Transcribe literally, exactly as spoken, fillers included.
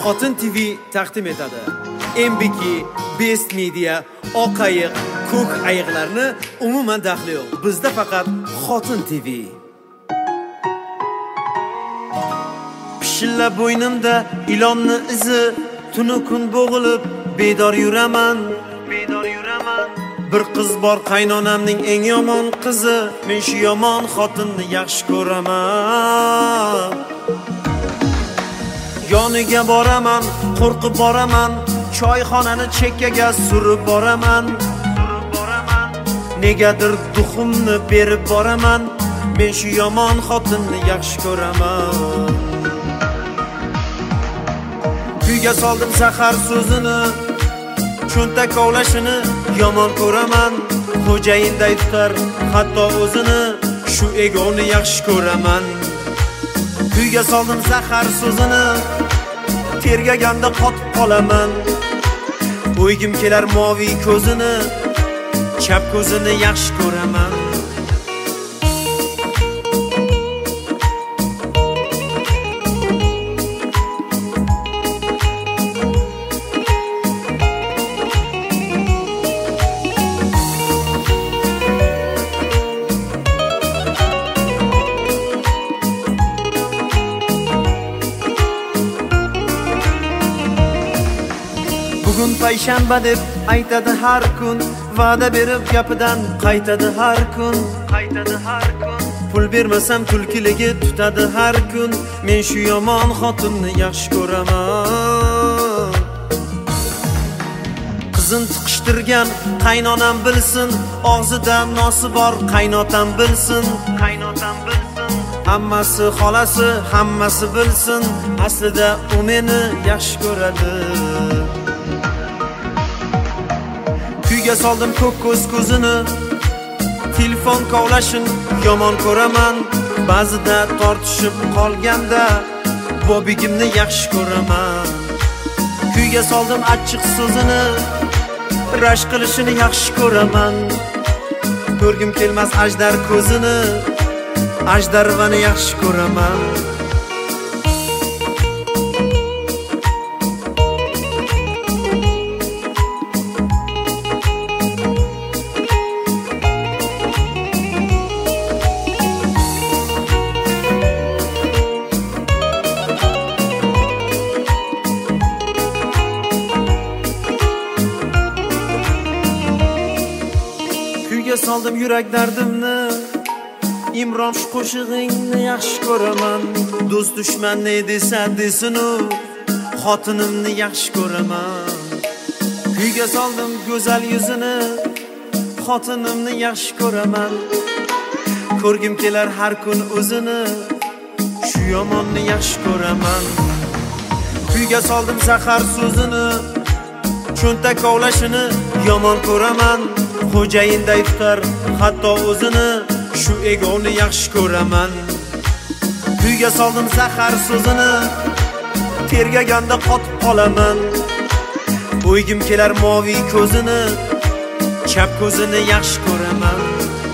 Xotin T V taqdim etadi. M B K, Best Media, Oqayiq, Ko'k ayiqlarni umuman daxli yo'q. Bizda faqat Xotin T V. Pishilla bo'ynimda ilonni izi, tunu kun bo'g'ilib bedor yuraman, bedor yuraman. Bir qiz bor qaynonamning eng yomon qizi, men shu yomon xotinni yaxshi ko'raman. Yoniga boraman, qo'rqib boraman, choyxonani chekkaga surib boraman, surib boraman. Negadir duxumni berib boraman, men shu yomon xotinni yaxshi ko'raman. Kuyga soldim zahar so'zini, cho'ntak kovlashini yomon ko'raman. Xo'jayinday tutar hatto o'zini, shu egoni yaxshi ko'raman. Kuyga soldim zahar so'zini, tergaganda qotib qolaman. O'ygim kelar moviy ko'zini, chap ko'zini yaxshi ko'raman. Bugun payshanba deb aytadi har kun, va'da berib gapidan qaytadi har kun, qaytadi har kun. Pul bermasam tulkiligi tutadi har kun, men shu yomon xotinni yaxshi ko'raman. Qizin tiqishtirgan qaynonam bilsin, og'zida nosi bor qaynotam bilsin, qaynotam bilsin. Hammasi xolasi, hammasi bilsin, aslida u meni yaxshi ko'radi. Kuyga soldim ko'k ko'z ko'zini, telefon kovlashin yomon ko'raman. Ba'zida tortishib qolganda bobigimni yaxshi ko'raman. Kuyga soldim achchiq so'zini, rashk qilishini yaxshi ko'raman. Ko'rgim kelmas ajdar ko'zini, ajdarvani yaxshi ko'raman. Kuyga soldim yurak dardimni, Imron shu qo'shig'ingni yaxshi ko'raman. Do'st dushman ne desa desin u, xotinimni yaxshi ko'raman. Kuyga soldim go'zal yuzini, xotinimni yaxshi ko'raman. Ko'rgim kelar har kun o'zini, shu yomonni yaxshi ko'raman. Kuyga soldim zahar so'zini, cho'ntak kovlashini yomon ko'raman. Xo'jayinday tutar hatto o'zini, shu egoni yaxshi ko'raman. Kuyga soldim zahar so'zini, tergaganda qotib qolaman. O'ygim kelar moviy ko'zini, chap ko'zini yaxshi ko'raman.